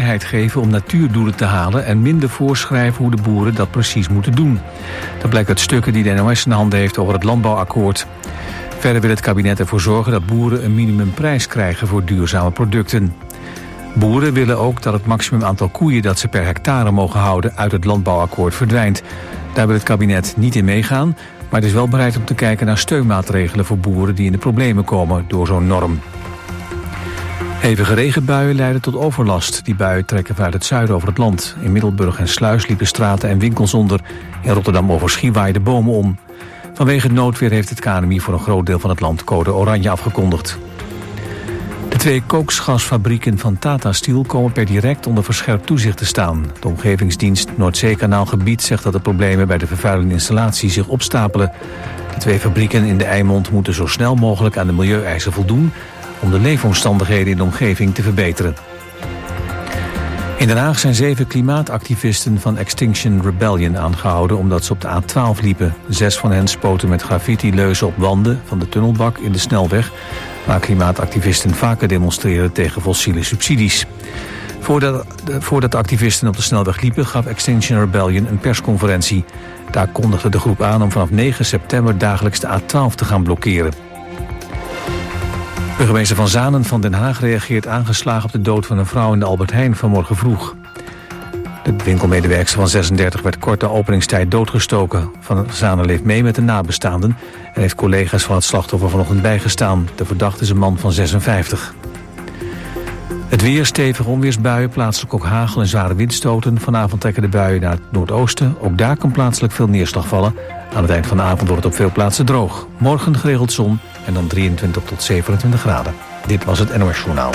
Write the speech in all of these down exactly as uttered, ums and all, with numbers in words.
vrijheid geven om natuurdoelen te halen en minder voorschrijven hoe de boeren dat precies moeten doen. Dat blijkt uit stukken die de N O S in handen heeft over het landbouwakkoord. Verder wil het kabinet ervoor zorgen dat boeren een minimumprijs krijgen voor duurzame producten. Boeren willen ook dat het maximum aantal koeien dat ze per hectare mogen houden uit het landbouwakkoord verdwijnt. Daar wil het kabinet niet in meegaan, maar het is wel bereid om te kijken naar steunmaatregelen voor boeren die in de problemen komen door zo'n norm. Hevige regenbuien leiden tot overlast. Die buien trekken vanuit het zuiden over het land. In Middelburg en Sluis liepen straten en winkels onder. In Rotterdam-Overschie waaiden bomen om. Vanwege het noodweer heeft het K N M I voor een groot deel van het land code oranje afgekondigd. De twee koksgasfabrieken van Tata Steel komen per direct onder verscherpt toezicht te staan. De omgevingsdienst Noordzeekanaalgebied zegt dat de problemen bij de vervuilende installatie zich opstapelen. De twee fabrieken in de Eimond moeten zo snel mogelijk aan de milieueisen voldoen om de leefomstandigheden in de omgeving te verbeteren. In Den Haag zijn zeven klimaatactivisten van Extinction Rebellion aangehouden omdat ze op de A twaalf liepen. Zes van hen spoten met graffiti-leuzen op wanden van de tunnelbak in de snelweg, waar klimaatactivisten vaker demonstreren tegen fossiele subsidies. Voordat, voordat de activisten op de snelweg liepen gaf Extinction Rebellion een persconferentie. Daar kondigde de groep aan om vanaf negen september dagelijks de A twaalf te gaan blokkeren. Burgemeester Van Zanen van Den Haag reageert aangeslagen op de dood van een vrouw in de Albert Heijn vanmorgen vroeg. De winkelmedewerkster van zesendertig werd kort na openingstijd doodgestoken. Van Zanen leeft mee met de nabestaanden en heeft collega's van het slachtoffer vanochtend bijgestaan. De verdachte is een man van zesenvijftig. Het weer, stevige onweersbuien, plaatselijk ook hagel en zware windstoten. Vanavond trekken de buien naar het noordoosten. Ook daar kan plaatselijk veel neerslag vallen. Aan het eind van de avond wordt het op veel plaatsen droog. Morgen geregeld zon en dan drieëntwintig tot zevenentwintig graden. Dit was het N O S Journaal.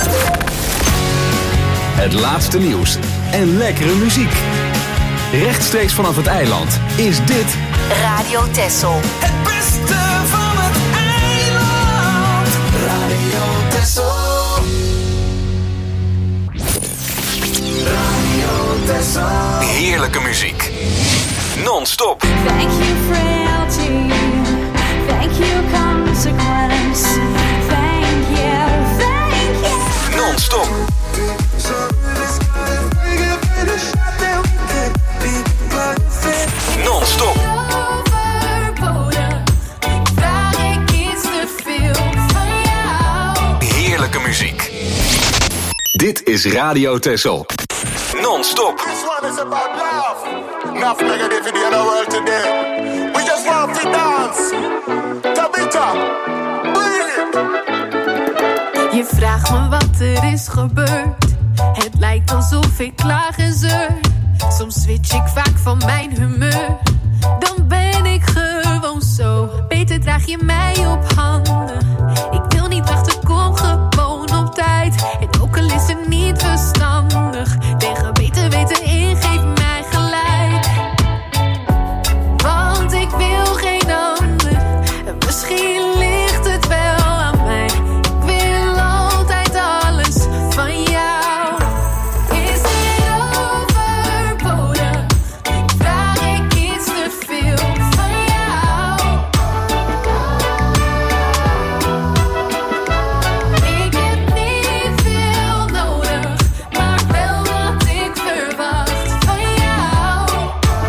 Het laatste nieuws en lekkere muziek. Rechtstreeks vanaf het eiland is dit Radio Texel. Het beste van het eiland. Radio Texel. Radio Texel. heerlijke muziek. Non-stop. Thank you frailty. Thank you consequence. Thank you, thank you. Non-stop. Non-stop. Heerlijke muziek. Dit is Radio Texel. Non-stop. This one is about love. Enough negativity in the world today. We just want to dance. Tabita, bring it. Je vraagt me wat er is gebeurd. Het lijkt alsof ik klaag en zeur. Soms switch ik vaak van mijn humeur. Dan ben ik gewoon zo. Beter draag je mij op handen. Ik wil niet wachten, kom gewoon op tijd. En ook al is het niet verstandig. Tegen beter weten in, geef mij gelijk. Want ik wil geen ander. En misschien ligt het wel aan mij. Ik wil altijd alles van jou. Is dit overbodig? Vraag ik iets te veel van jou? Ik heb niet veel nodig, maar wel wat ik verwacht van jou.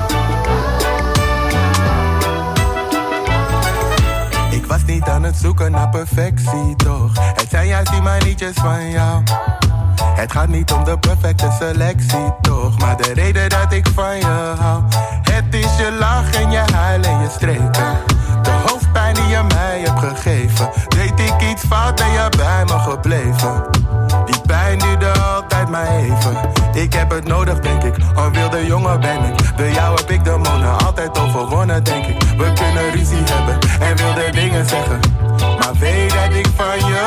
Ik was niet aan het zoeken naar perfectie, toch? Het zijn juist die manietjes van jou. Het gaat niet om de perfecte selectie, toch? Maar de reden dat ik van je hou. Het is je lach en je huil en je streken. De hoofdpijn die je mij hebt gegeven. Deed ik iets fout, ben je bij me gebleven. Die pijn duurde altijd maar even. Ik heb het nodig, denk ik. Een wilde jongen ben ik. Bij jou heb ik de monen altijd overwonnen, denk ik. We kunnen ruzie hebben en wilde dingen zeggen. Maar weet dat ik van je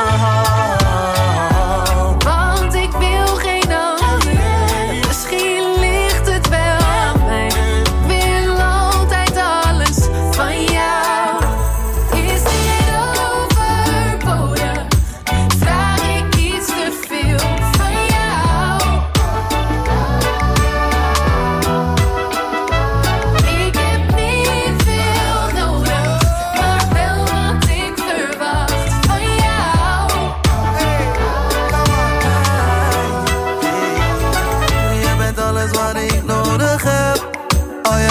hou. Want ik wil geen ander. En misschien ligt het wel aan mij. Ik wil altijd alles van jou. Is dit overbodig? Vraag ik iets te veel van jou? Ik heb niet veel nodig, maar wel wat ik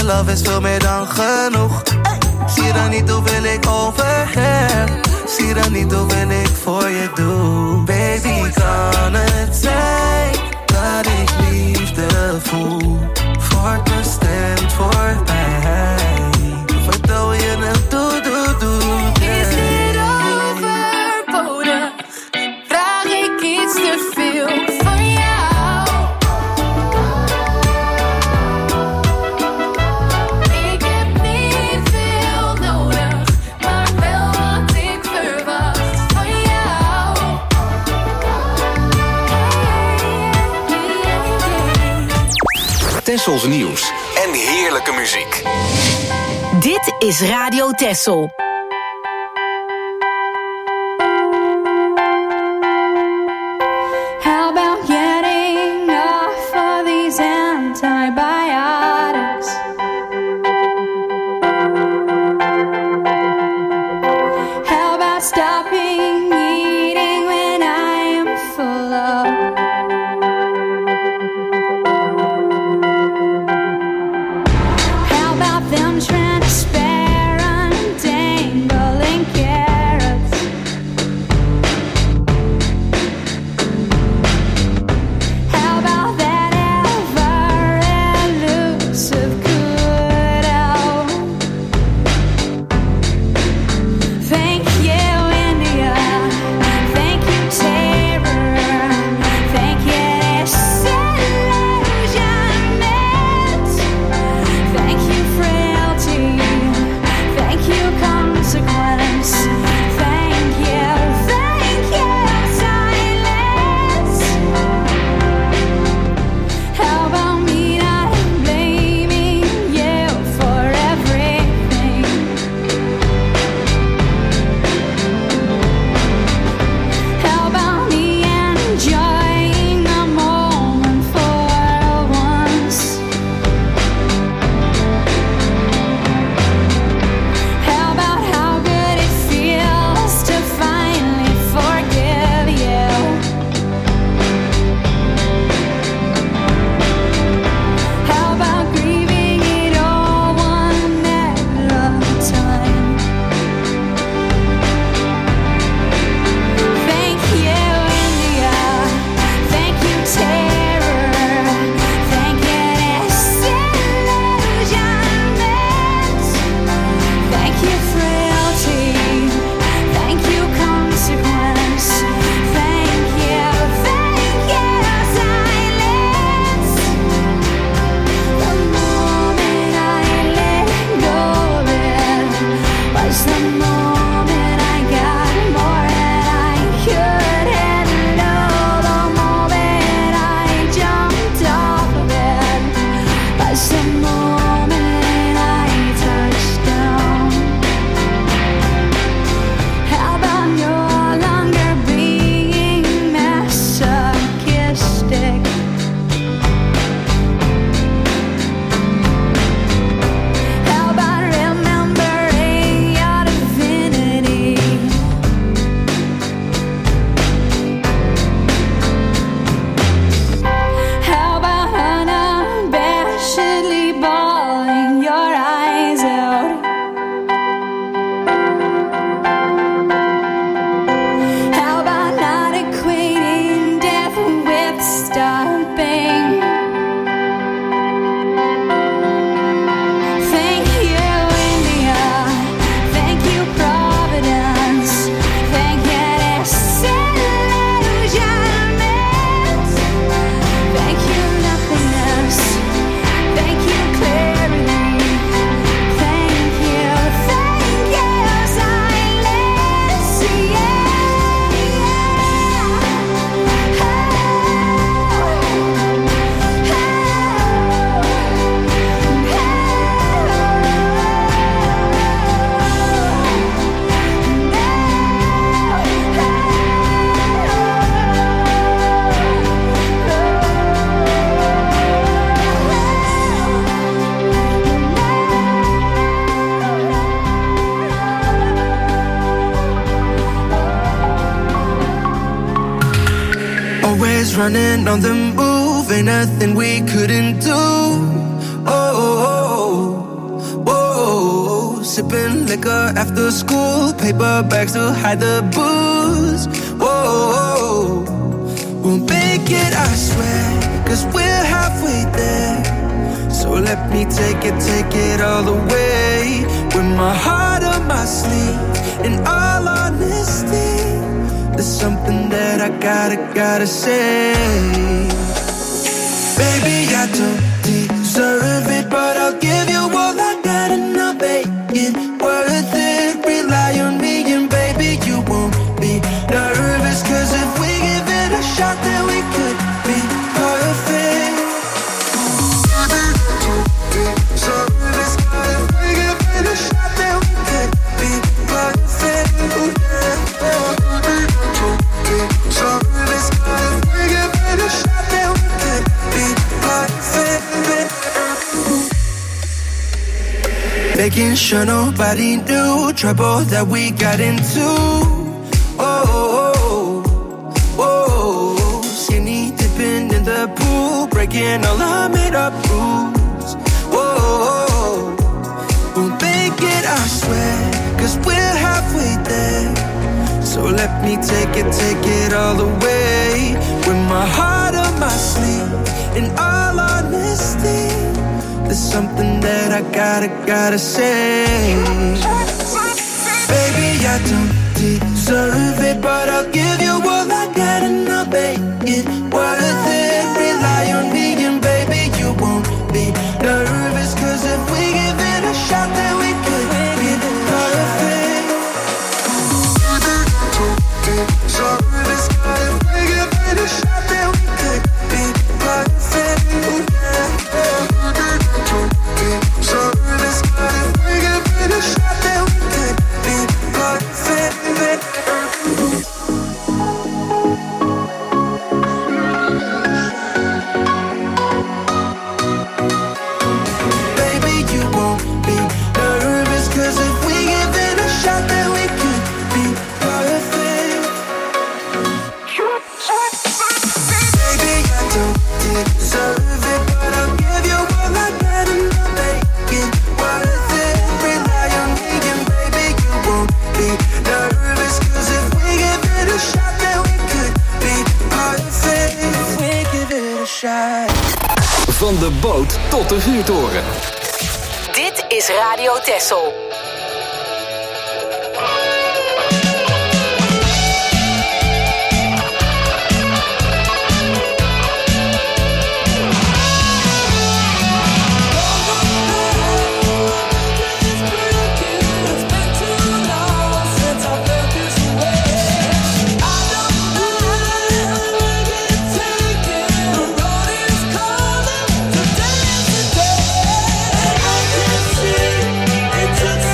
love is veel meer dan genoeg. Zie dan niet hoeveel ik overheb. Zie dan niet hoeveel ik voor je doe. Baby, kan het zijn dat ik liefde voel? Wordt bestemd voor mij. Vertel je het, doe, doe, doe. Is dit overbodig? Vraag ik iets te veel van jou? Ik heb niet veel nodig, maar wel wat ik verwacht van jou. Tessels nieuws en heerlijke muziek. Dit is Radio Tessel. How about getting off of these antibiotics? How about stopping eating when I am full of? How about them transparent dangling carrots? How about that ever elusive cutout? Thank you, India. Thank you, terror. Thank you, disillusionment. Thank you, frailty. Thank you, consequence. Thank you, thank you, silence. How about me not blaming you for everything? How about me enjoying the moment for once? How about how good it feels to finally forgive you? How about grieving it all one at a time? Thank you, India. Thank you, terror. Thank you, disillusionment. Thank you, frailty. Thank you, consequence. Thank you, thank you, silence. The moment I let go of it was the moment I got more than I could handle. The moment I jumped off of it was the moment I touched down. How about no longer being masochistic? How about remembering your divinity? How about unabashedly bawling your eyes out? How about not equating death with stopping? Thank you, India. Thank you, Providence. Thank you, disillusionment. Thank you, nothingness. Thank you, clarity. Thank you, thank you, silence. Always running on the move, ain't nothing we couldn't do. Oh, oh, oh. sipping liquor after school, paper bags to hide the booze. Whoa, we'll make it, I swear, cause we're halfway there. So let me take it, take it all the way. With my heart on my sleeve, in all honesty, there's something that I gotta, gotta say. Baby, I don't deserve it, but I'll give you all I got and I'll make it worth it. Rely on me and baby, you won't be nervous, cause if we give it a shot, then we could be perfect. Service, if we give it a shot, then we could be perfect. Service, if we give it a shot, then we could be perfect. Making sure nobody knew trouble that we got into. Oh, oh, oh, skinny dipping in the pool, breaking all our made up rules. Whoa, we'll make it, I swear, cause we're halfway there. So let me take it, take it all the way. With my heart on my sleeve, in all honesty, there's something that I gotta, gotta say. Baby, I don't deserve it, but I'll give you all I got and I'll make it worth it. Rely on me and baby, you won't be nervous, cause if we give it a shot, then we could be perfect. Service, if we give it a shot, then we could be perfect. Service, if we give it a shot, then we could be perfect. Baby, you won't be nervous, cause if we give it a shot, then we could be perfect. Baby, I don't deserve it, but I'll give you all I got and I'll make it worth it. Rely on me and baby, you won't be nervous, cause if we give it a shot, then we could be perfect. If we give it a shot. Van de boot tot de vuurtoren. Dit is Radio Texel. It's a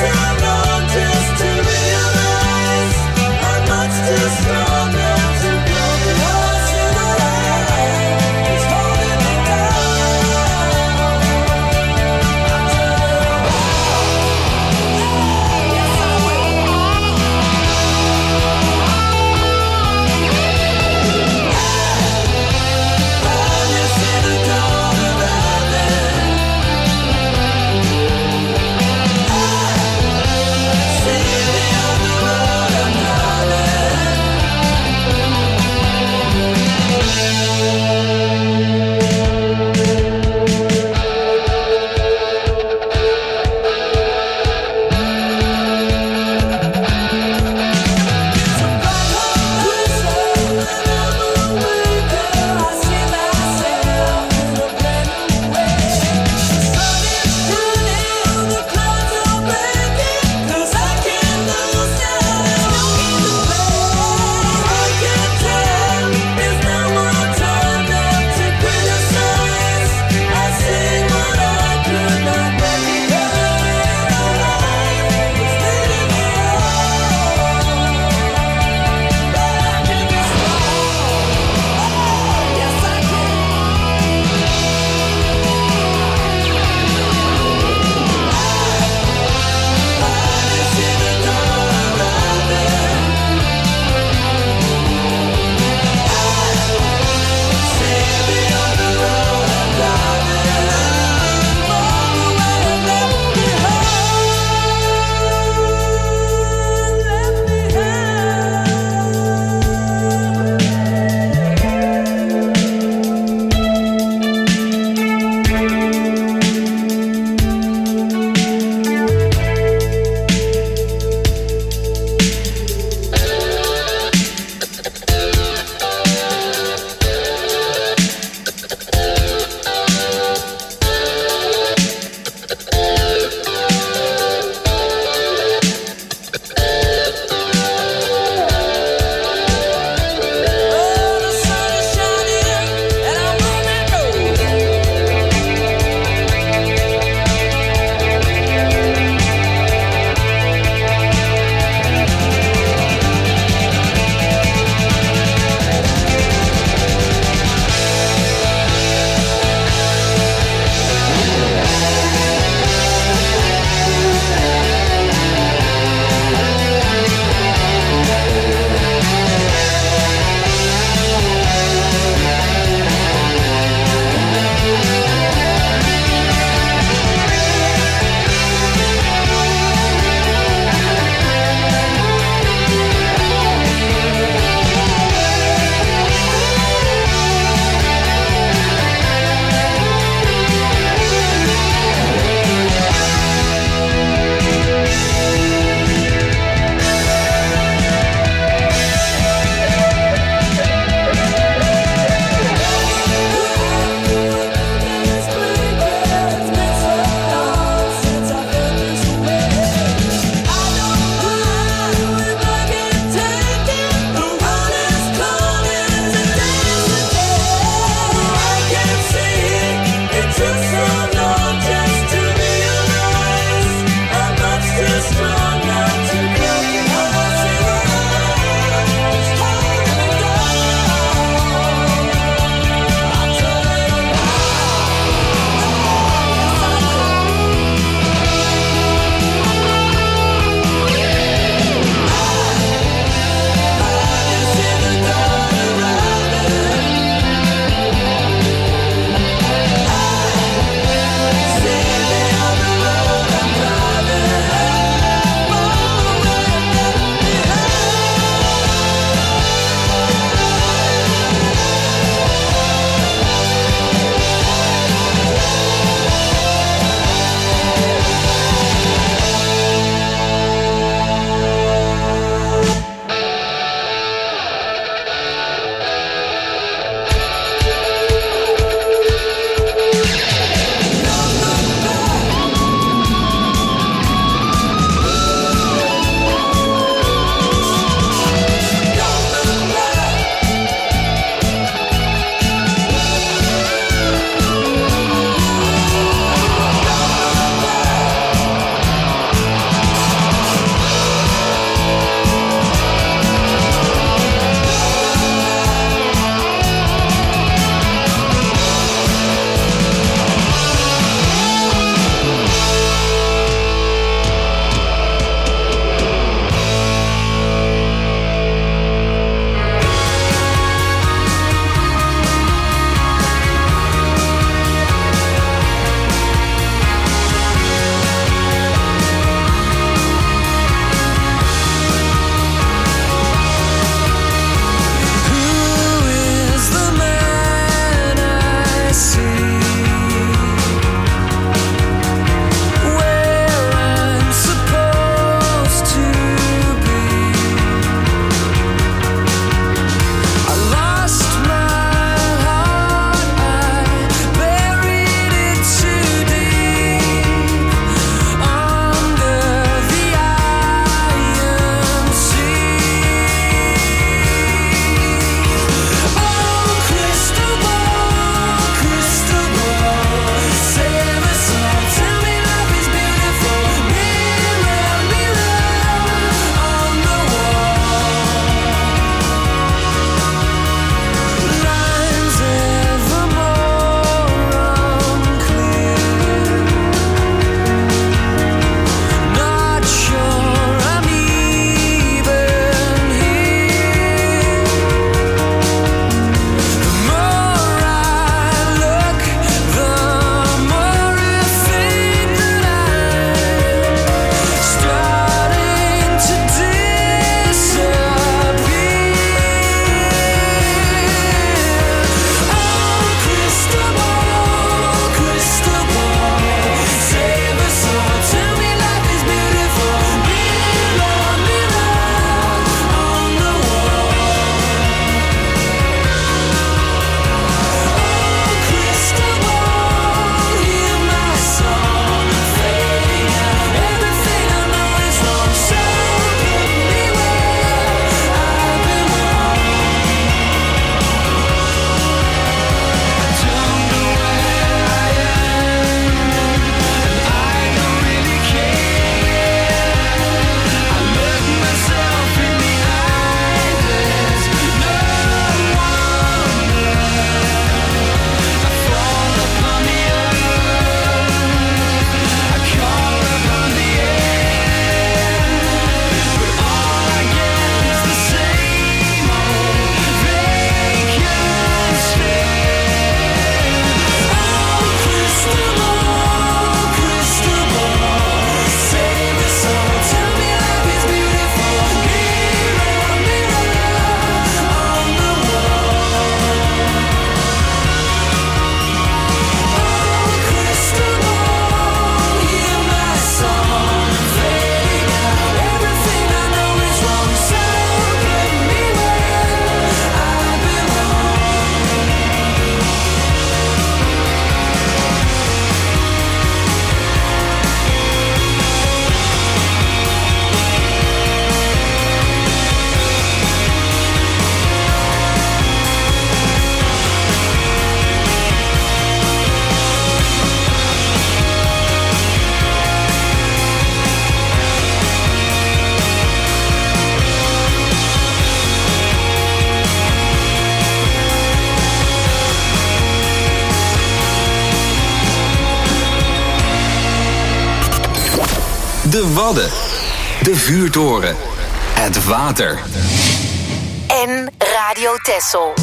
De Wadden. De Vuurtoren. Het water. En Radio Texel.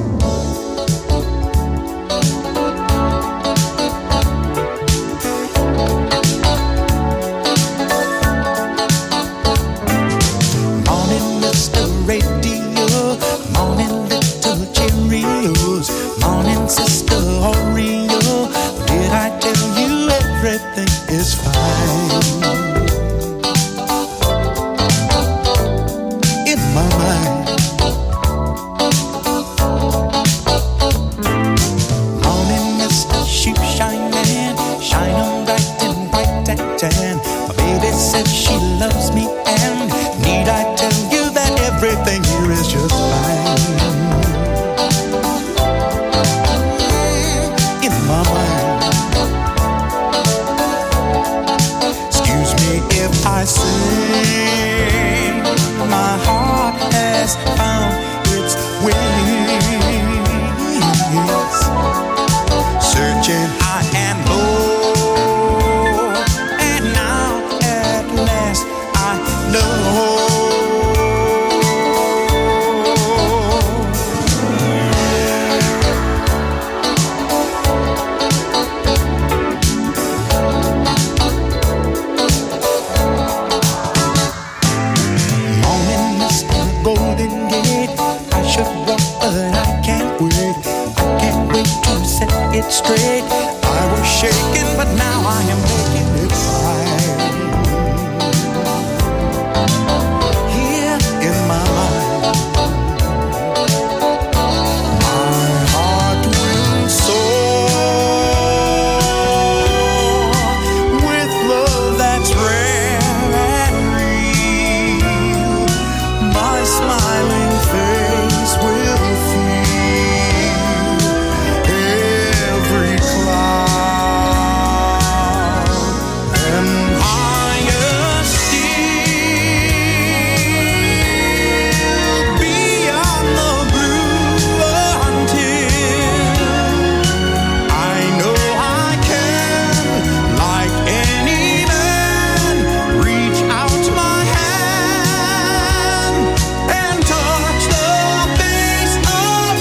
Morning, mister Radio. Morning, little Cheerios. Morning, sister Oreo. Did I tell you everything is fine? In my mind. Morning, mister Shoe Shine Man. Shine on bright and bright and tan. My baby says she loves me, and need I tell you that everything here is just fine? In my mind. Excuse me if I say my heart has found its wings, searching high and low, and now at last I know. Morning, mister Golden Gate. I should walk, but I can't wait. I can't wait to set it straight. I was shaking, but now I am making it fine. Here in my mind, my heart will soar with love that's rare and real. My smiling face will feel every cloud, and higher still beyond the blue, until I know I can, like any man, reach out my hand and touch the face of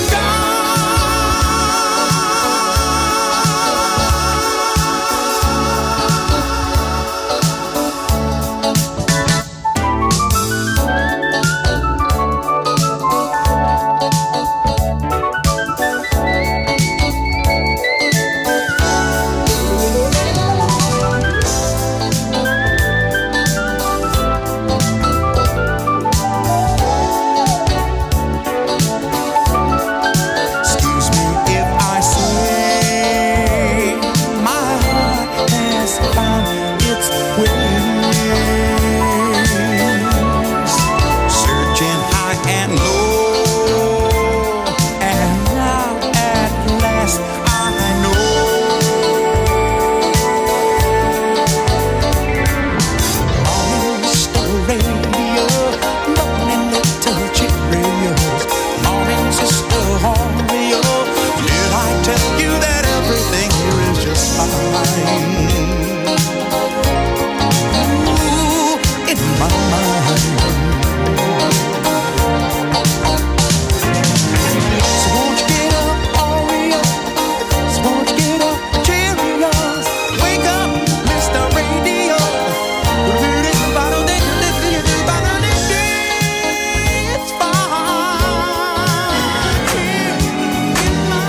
Excuse me if I say my heart has found its wings, searching high and low, and now at last I know. Morning, mister Radio. Morning, little Cheerios. Morning, sister Oreo. Did I tell you that everything here is just fine? Ooh, in my mind. So won't you get up, Oreo? So won't you get up, Cheerios? Wake up, mister Radio. It's fine. In my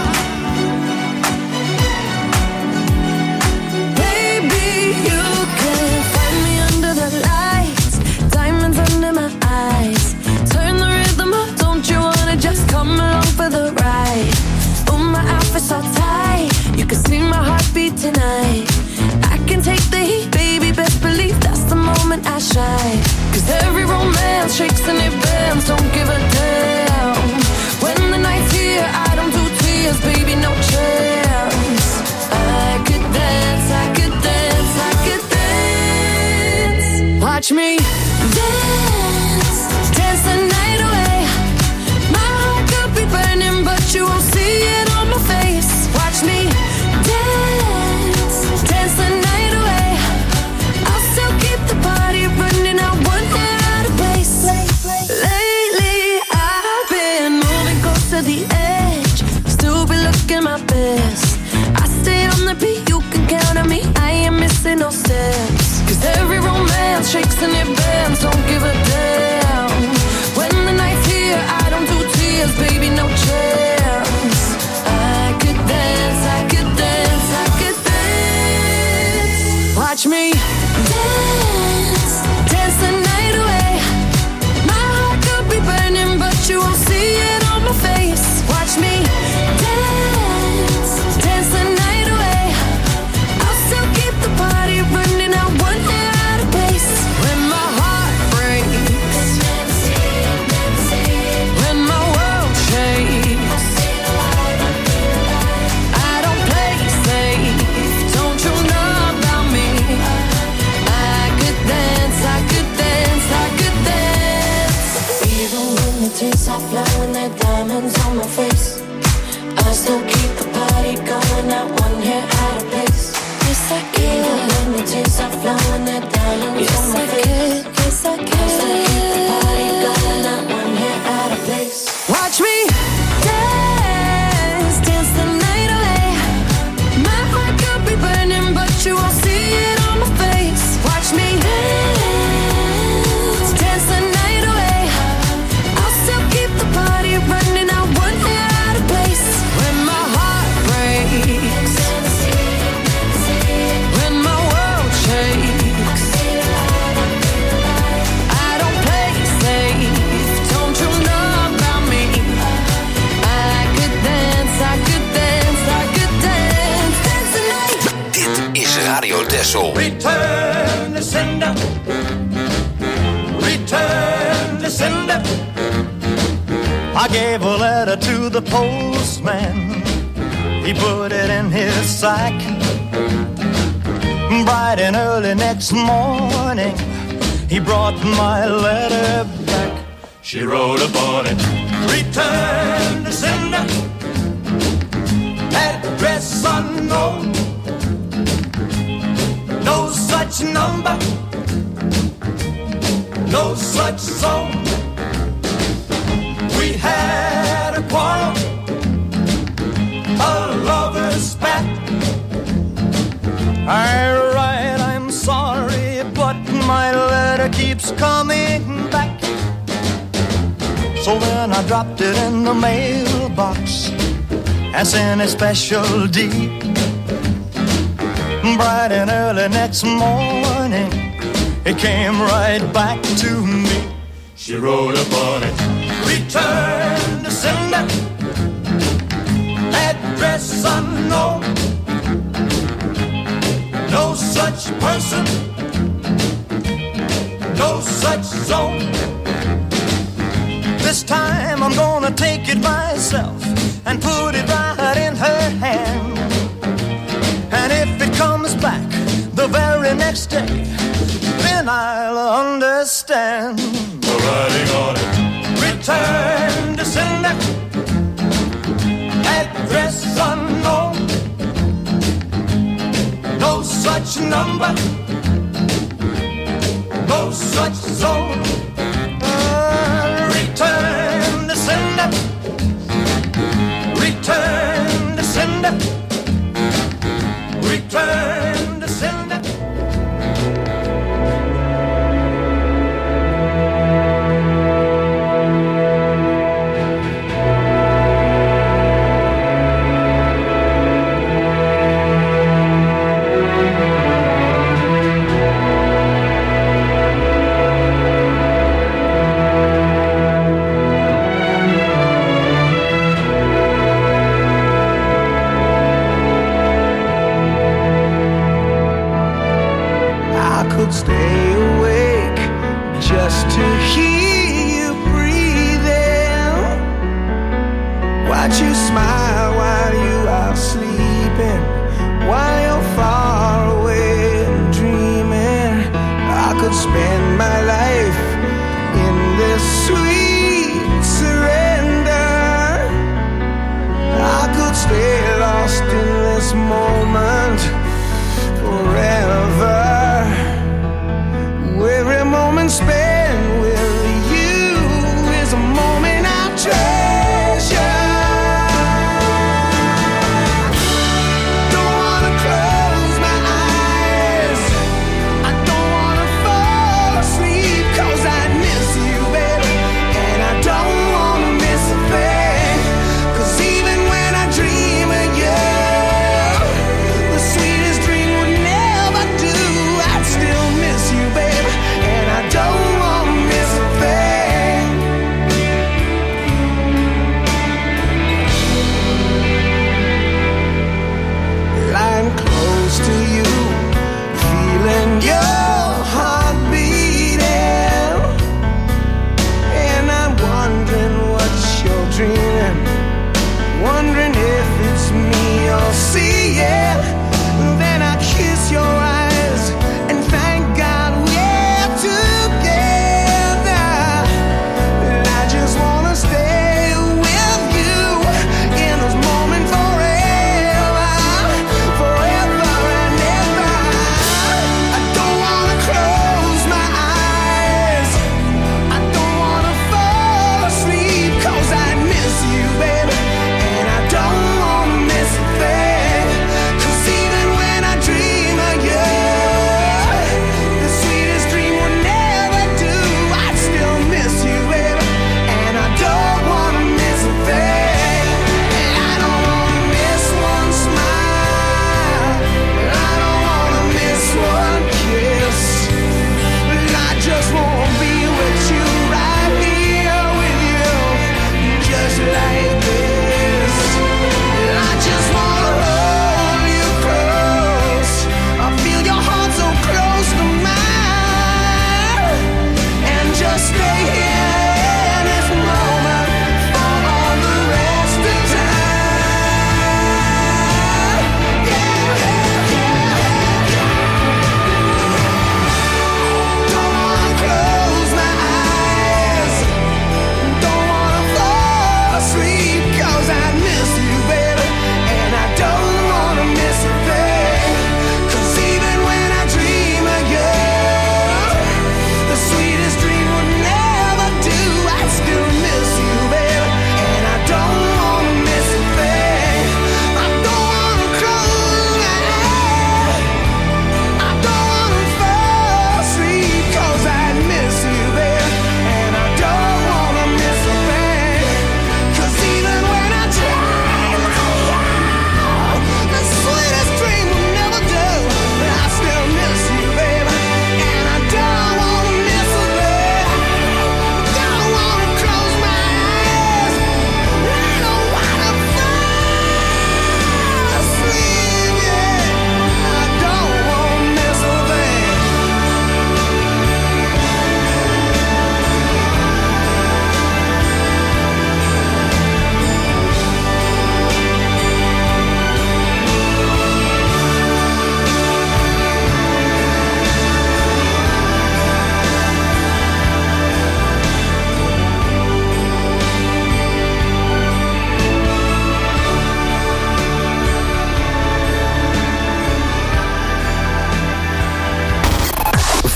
mind. Baby, you can find me under the lights, diamonds under my eyes. Turn the rhythm up, don't you wanna just come along for the ride? Oh, my outfit's all tight, you can see my heartbeat tonight. I can take the heat, baby, best believe that's the moment I shine. Cause every romance shakes and it bends, don't give a damn. When the night's here, I don't do tears, baby, no chance. I could dance, I could dance, I could dance. Watch me dance, dance the night away. My heart could be burning, but you won't see it on my face. Watch me dance, dance the night away. I'll still keep see no sense. Cause every romance shakes and it bends, don't give a damn. When the night's here, I don't do tears, baby, no chance. I could dance, I could dance, I could dance. Watch me dance, dance the night away. My heart could be burning, but you won't see it on my face. Watch me dance, dance the night away. I'll still keep the party running, I won't get out of place. When my heart breaks, when my world shakes, I don't play safe, don't you know about me? I could dance, I could dance, I could dance. Even when the tears are flowing, they're diamonds on my face, I still keep the party going, not one hair out of place. Yes, I can. Even when the tears are flowing, they're diamonds yes, on my I face. Can. Yes, I can. I still keep the party going, not one hair out of place. Watch me dance, dance the night away. My heart could be burning, but you won't see it on my face. Watch me dance, dance the night away. I'll still keep the party running, I won't get out of place. When my heart breaks, when my world shakes, I don't play safe, don't you know about me? I could dance, I could dance, I could dance, dance the night. Dit is Radio Texel. Return the sender. Return the sender. I gave a letter to the postman. He put it in his sack. Bright and early next morning, he brought my letter back. She wrote upon it, return the sender. Address unknown. No such number. No such zone. We had a quarrel, a lover's spat. I write, I'm sorry, but my letter keeps coming back. So then I dropped it in the mailbox and sent a special deed. Bright and early next morning, it came right back to me. She wrote upon it, return the sender. Address unknown. No such person. No such zone. This time I'm gonna take it myself and put it right in her hand. And if it comes back the very next day, then I'll understand. The writing on it, return to sender. Address unknown. No such number. No such zone. Uh, return to sender. Return to sender. Return to sender. Stay awake just to hear you breathing. Watch you smile while you are sleeping, while you're far away and dreaming. I could spend my life in this sweet surrender. I could stay lost in this moment forever.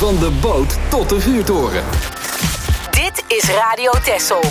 Van de boot tot de vuurtoren. Dit is Radio Texel.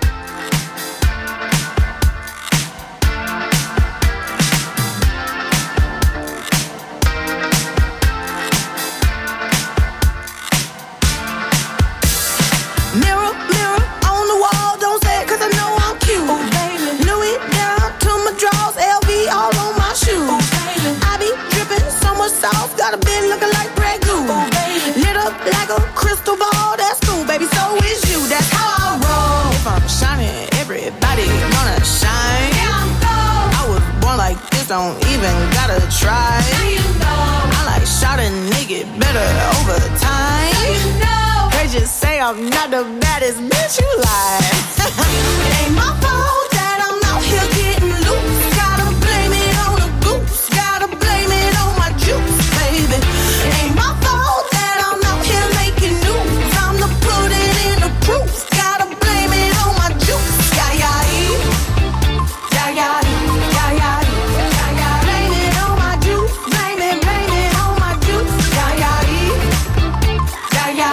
Mirror, mirror on the wall, don't say it 'cause I know I'm cute. Oh, baby. Louis down to my drawers, L V all on my shoes. Oh, baby. I be dripping so much sauce, got a bit looking like Grey Goose. Oh, baby. Lit up like a crystal ball, that's cool, baby, so is you, that's how I roll. If I'm shining, everybody gonna shine. Yeah, I'm gold. I was born like this, don't even gotta try. Now you know. I like shot a nigga better over time. Now you know. Just say I'm not the baddest bitch you like. It ain't my fault that I'm out here getting loose. Gotta blame it on the goose. Gotta blame it on my juice, baby. It ain't my fault that I'm out here making news. I'm the put it in the proof. Gotta blame it on my juice. Yeah, yeah, yeah, yeah, yeah, yeah, yeah. Blame it on my juice. Blame it, blame it on my juice. Yeah, yeah, yeah, yeah.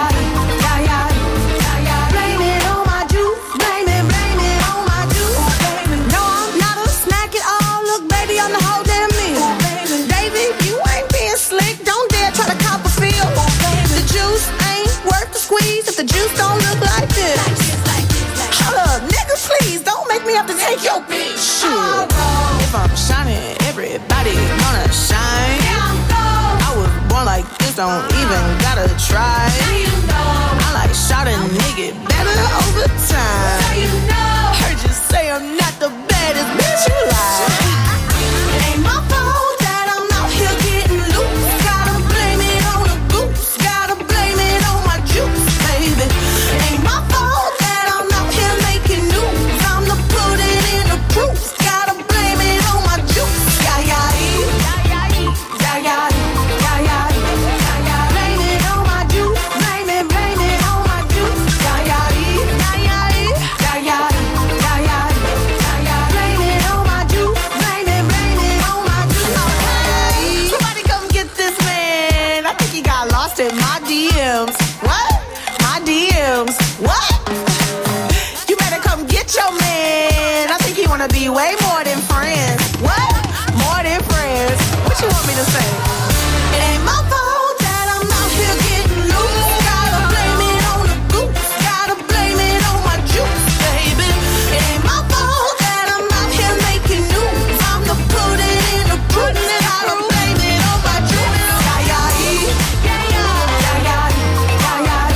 The juice don't look like this. Hold up, nigga, please don't make me have to take your bitch. Shit. If I'm shining, everybody gonna shine. I was born like this, don't even gotta try. I like shot a nigga better over time. Heard you say I'm not the baddest bitch you like. It ain't my fault that I'm out here getting loose. Gotta blame it on the goose. Gotta blame it on my juice. Baby. It ain't my fault that I'm out here making news. I'm the put it in the proof. Gotta blame it on my juice. Yeah, yeah, yeah, yeah, yeah, yeah, yeah, yeah. Blame it on my juice. Blame it, blame it on my juice. Yeah, yeah, yeah, yeah, yeah, yeah, yeah, yeah. Blame it on my juice. Blame it, blame it on my juice. Hey, somebody come get this man. I think he got lost in my D Ms. What? D Ms. What? You better come get your man. I think he wanna be way more than friends. What? More than friends. What you want me to say? It ain't my fault that I'm out here getting loose. Gotta blame it on the goose. Gotta blame it on my juice, baby. It ain't my fault that I'm out here making news. I'm the put it in the proof. Gotta blame it on my juice. Yeah, yeah, yeah, yeah, yeah, yeah, yeah.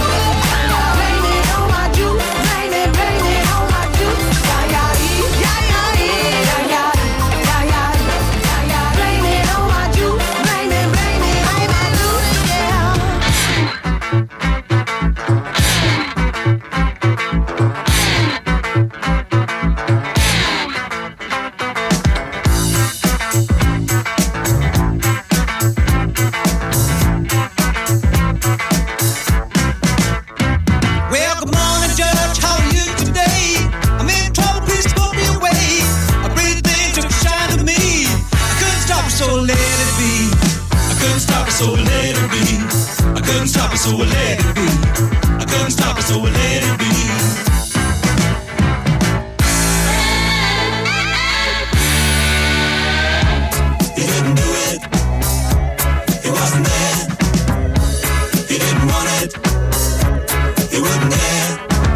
So I let it be. I couldn't stop it, so I let it be. I couldn't stop it, so I let it be. He didn't do it. He wasn't there. He didn't want it. He wouldn't dare.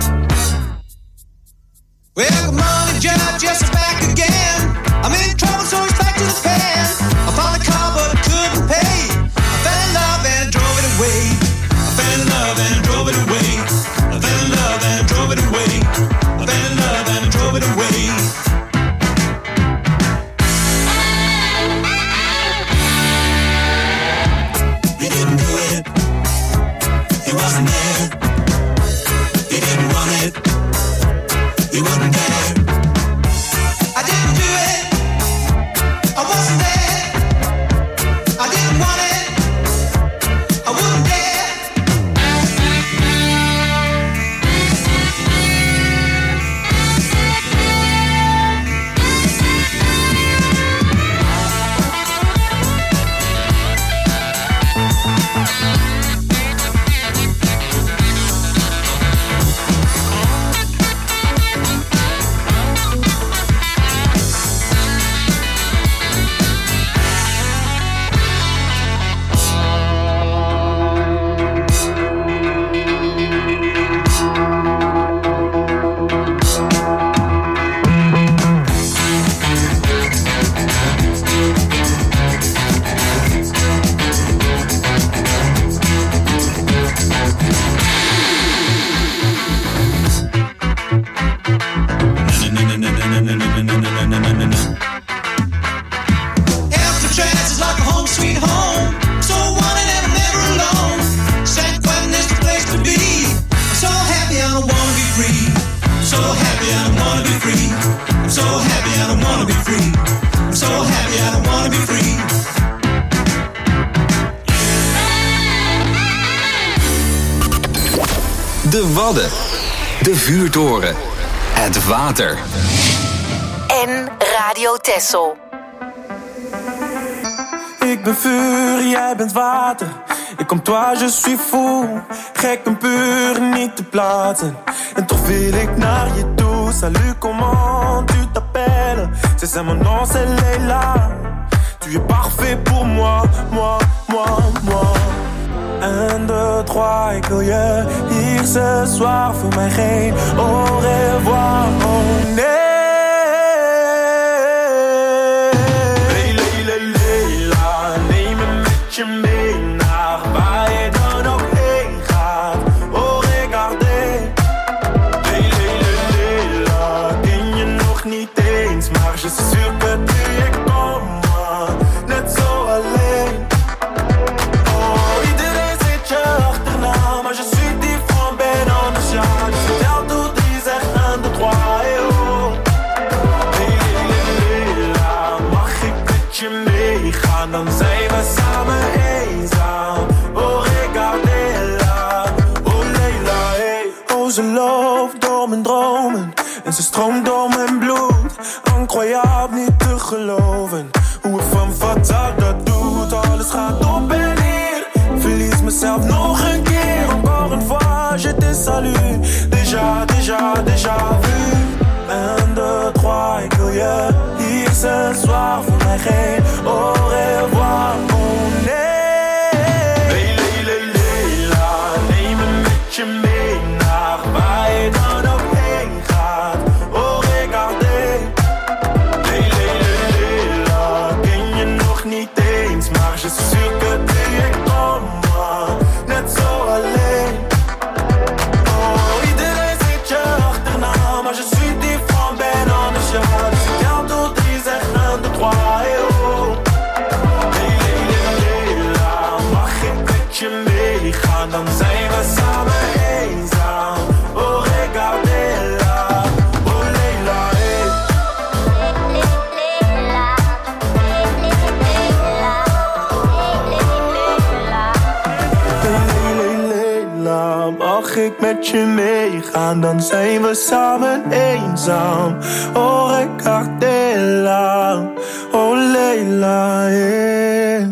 Well, good morning, Judge, yes, I'm back again. I'm in trouble, so it's back to the pan. I found a car, but I couldn't pay. I fell in love and drove it away. I fell in love like a home sweet home. So wanted and I'm never alone. San Quentin is the place to be. I'm so happy I don't wanna be free. I'm so happy I don't wanna be free. I'm so happy I don't wanna be free. I'm so happy I don't wanna be free. De Wadden. De vuurtoren. Het water. En Radio Texel. Ik ben vuur, jij bent water. Ik kom toi, je suis fou. Gek en puur, niet te plaatsen. En toch wil ik naar je toe. Salut, comment tu t'appelles? C'est ça mon nom, c'est Leila. Tu es parfait pour moi, moi, moi, moi. Un, deux, trois, ik wil je hier ce soir. Voor mij geen au revoir, oh nee. Je mee naar waar je dan ook heen gaat. Oh, regardez. Lelelelele, ken je nog niet eens. Maar je suis sûr que tu es comme moi. Net zo alleen. Oh, iedereen zit je achterna. Maar je suis différent, ben anders ja. Dus vertel toe drie, zeg un, deux, trois, eh oh. Lelelelele, mag ik met je meegaan? Dan zijn we samen. Ze loopt door mijn dromen en ze stroomt door mijn bloed. Incroyable, niet te geloven hoe een femme fatale dat doet. Alles gaat op en neer, verlies mezelf nog een keer. Encore une fois, je te salue. Déjà, déjà, déjà vu. Un, deux, trois, ik wil je hier ce soir. Voor mij geen au revoir, oh nee. Waar je dan ook heen gaat. Oh, regardez. Lelelelele, ken je nog niet eens. Maar je suis sûr que tu es comme moi. Net zo alleen. Oh, iedereen zit je achterna. Maar je suis différent, ben anders ja. Dus ik tel tot drie, zeg un, deux, trois, eh oh. Lelelelele, mag ik met je meegaan? Dan zijn we samen eenzaam. Oh, regardez-la, oh Leila, hey. Leila, mag ik met je meegaan? Dan zijn we samen eenzaam. Oh, regardez-la, oh Leila, hey.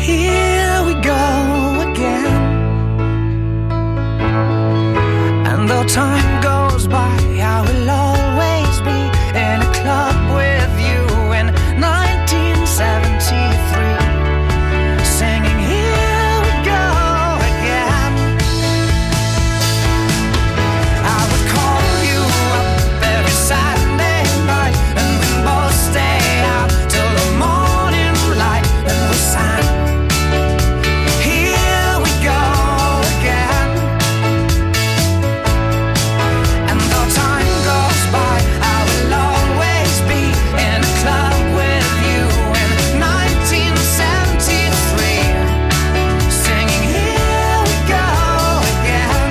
here we go again. And though time goes by, I will always be in a club with you in nineteen seventy-three, singing here we go again. I would call you up every Saturday night, and we both stay out till the morning light, and we sang here we go again. And though time goes by, I will always be in a club with you in nineteen seventy-three, singing here we go again.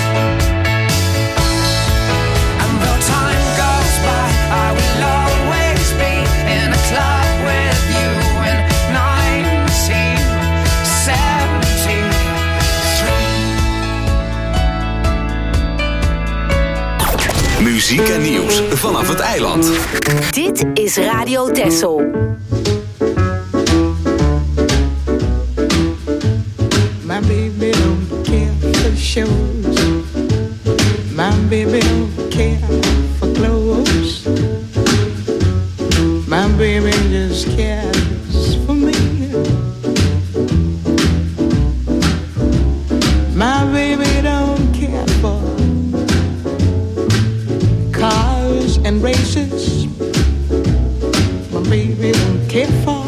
And though time goes by, I will always be in a club with you in nineteen seventy-three. Muziek en nieuws vanaf het eiland. Dit is Radio Texel. My baby don't care for shows. My baby don't care for clothes. My baby just cares for me. My baby don't care for cars and races. My baby don't care for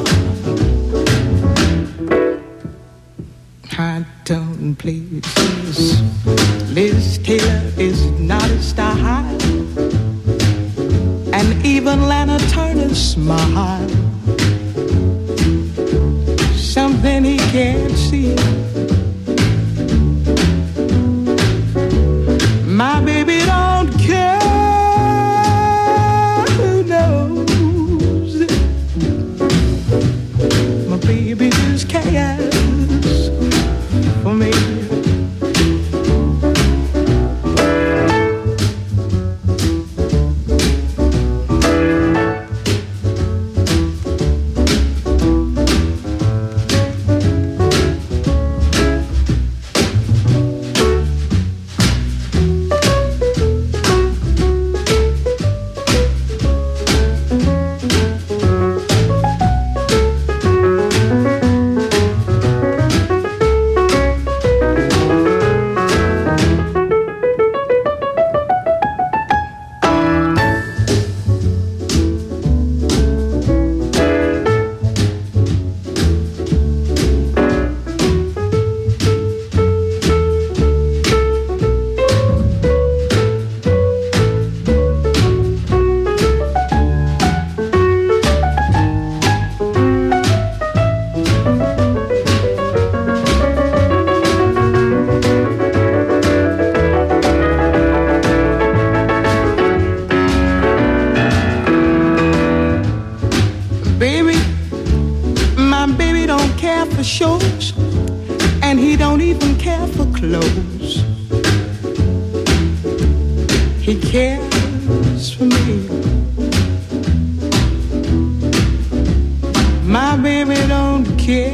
high tone places. Liz Taylor is not a star, and even Lana Turner's smile, something he can't see. My baby don't care, who knows? My baby just cares for me. For shows, and he don't even care for clothes. He cares for me. My baby don't care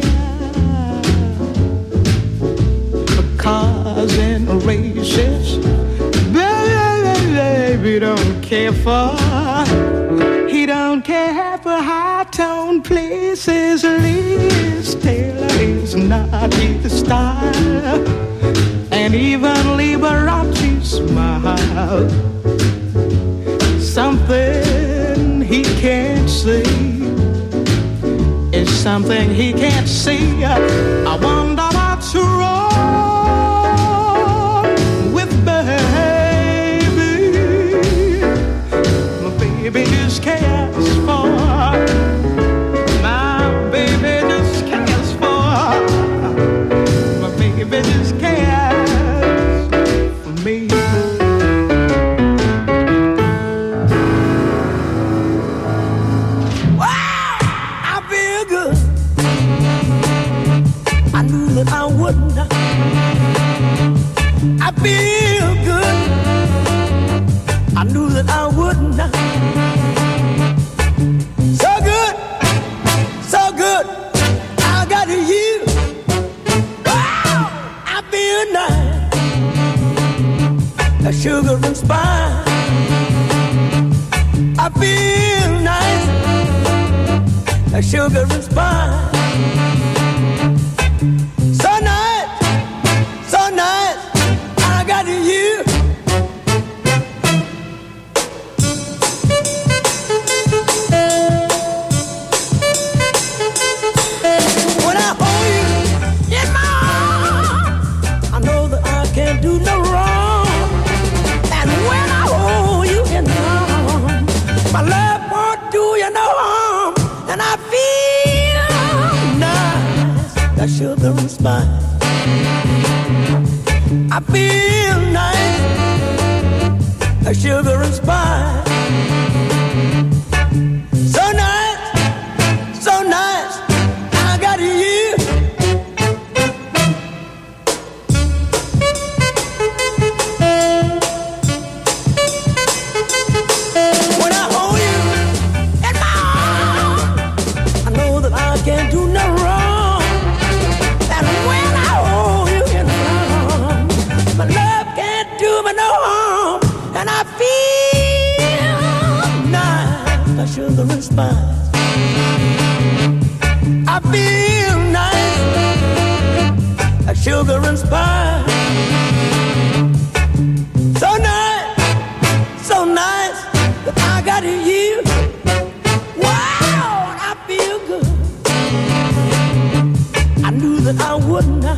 for cars and races. Baby don't care for, he don't care for high tone places. Liz Taylor is not his style, and even Liberace smile, something he can't see is something he can't see. I wonder what's wrong with baby. My baby just cares for, my baby just cares for, my baby just cares for me. I wouldn't. I feel good. I knew that I wouldn't. So good, so good. I got you. feel nice, a sugar and spice. I feel nice, a sugar and spice. So nice, so nice, I got you. When I hold you in my arms, I know that I can't do no wrong. And when I hold you in my arms, my love won't do you no harm. And I feel nice, that sugar and spice. I feel nice, that sugar and spice. So nice, so nice, I got you. When I hold you in my arms, I know that I can't do no wrong. And when I hold you in my arms, my love can't do me no harm. And I feel nice, that sugar and spice. I feel nice, that sugar and spice. So nice, so nice, that I got you. Wow, and I feel good. I knew that I would not.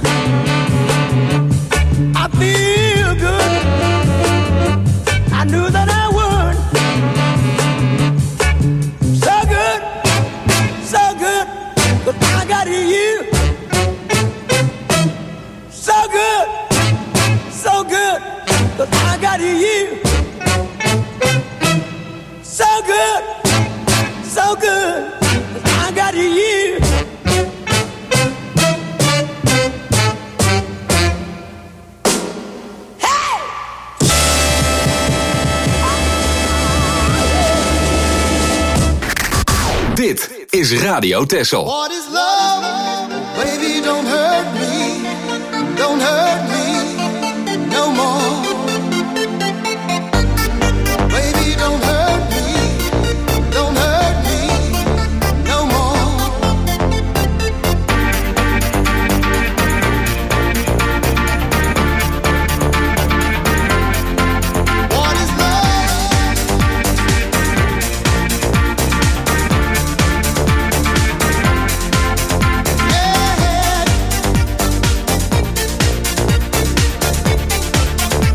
I feel good. I knew that I would. So good, so good, but I got you. So good, so good, but I got you. So good, so good, but I got you. Dit is Radio Texel. What is love? Baby, don't hurt me. Don't hurt me no more. Baby, don't hurt me. Don't hurt me no more. What is love? Yeah.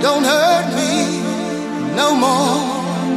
don't hurt me no more.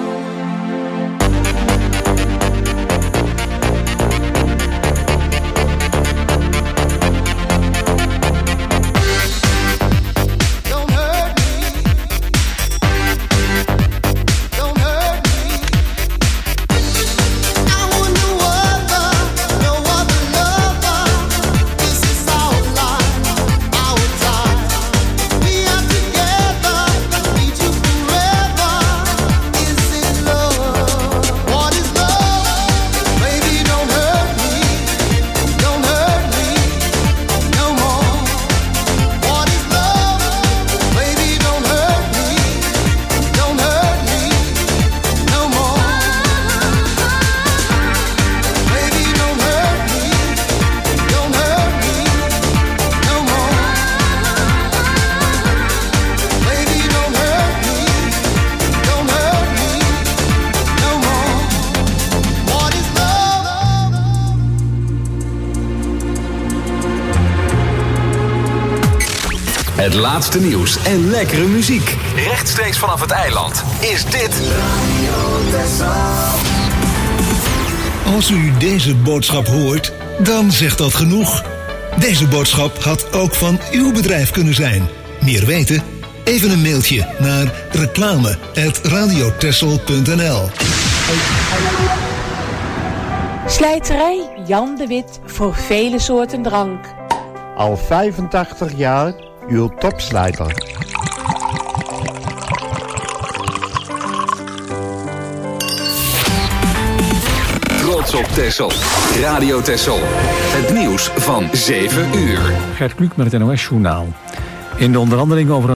Het laatste nieuws en lekkere muziek. Rechtstreeks vanaf het eiland is dit Als u deze boodschap hoort, dan zegt dat genoeg. Deze boodschap had ook van uw bedrijf kunnen zijn. Meer weten? Even een mailtje naar reclame apenstaartje radiotessel punt n l. Slijterij Jan de Wit voor vele soorten drank. Al vijfentachtig jaar uw topslijter. Trots op Texel. Radio Texel. Het nieuws van zeven uur. Gert Kluk met het N O S-journaal. In de onderhandelingen over